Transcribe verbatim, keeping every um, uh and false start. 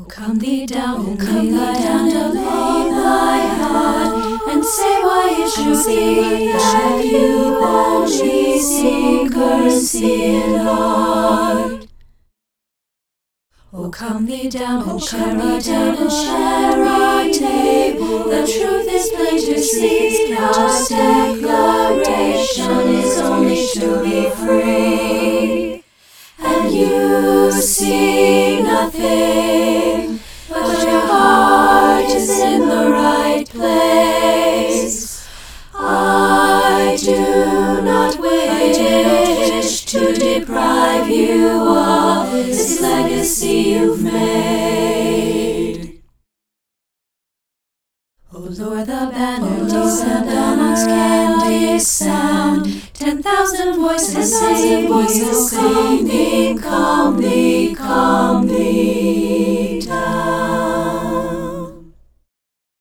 Oh, come thee down, oh, come thee down to lay thy heart, and say why it should be that you only seek mercy Lord. Oh, come thee down, oh, come thee down and share our table. The truth is plain to see, God's declaration is only to be free. And you see nothing, but your heart is in the right place. I do not wish to deprive you of this legacy you've made. O Lord, the banner descends can sound. Ten thousand voices, ten thousand voices, come thee, come thee, come thee.